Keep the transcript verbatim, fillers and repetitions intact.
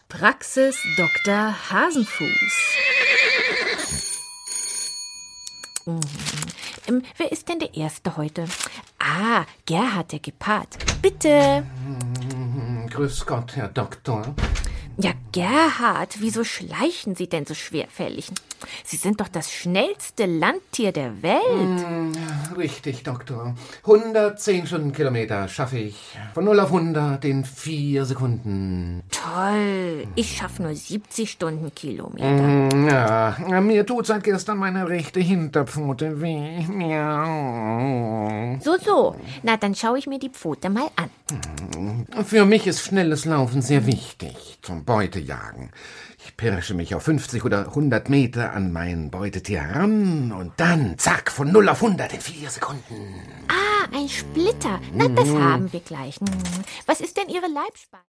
Praxis Doktor Hasenfuß. Mhm. Ähm, wer ist denn der Erste heute? Ah, Gerhard, der Gepard. Bitte. Grüß Gott, Herr Doktor. Ja, Gerhard, wieso schleichen Sie denn so schwerfällig? Sie sind doch das schnellste Landtier der Welt. Mm, richtig, Doktor. hundertzehn Stundenkilometer schaffe ich. Von null auf hundert in vier Sekunden. Toll. Ich schaffe nur siebzig Stundenkilometer. Mm, ja, mir tut seit gestern meine rechte Hinterpfote weh. Miau. So, so. Na, dann schaue ich mir die Pfote mal an. Für mich ist schnelles Laufen sehr wichtig zum Beutejagen. Ich pirsche mich auf fünfzig oder hundert Meter an mein Beutetier heran und dann, zack, von null auf hundert in vier Sekunden. Ah, ein Splitter. Na, das haben wir gleich. Was ist denn Ihre Leibspeise?